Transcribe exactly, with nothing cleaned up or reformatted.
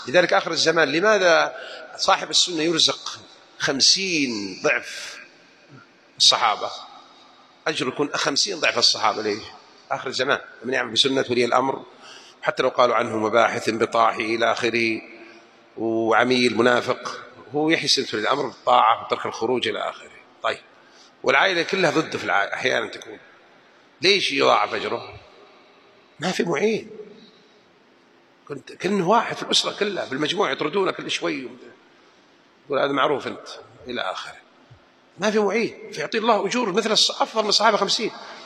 لذلك آخر الزمان لماذا صاحب السنة يرزق خمسين ضعف الصحابة؟ أجر يكون خمسين ضعف الصحابة. ليش؟ آخر الزمان من يعمل بسنة ولي الأمر، حتى لو قالوا عنه مباحث بطاحي إلى آخره وعميل منافق، هو يحسن ولي الأمر بالطاعة وترك الخروج إلى آخره. طيب، والعائلة كلها ضده في العائلة أحيانا تكون، ليش يضاعف أجره؟ ما في معين، كنت كأنه واحد في الأسرة كلها في المجموعة يطردونه كل شوي، يقول هذا معروف أنت إلى آخره، ما في معين، فيعطي الله أجور مثل أفضل من الصحابة خمسين.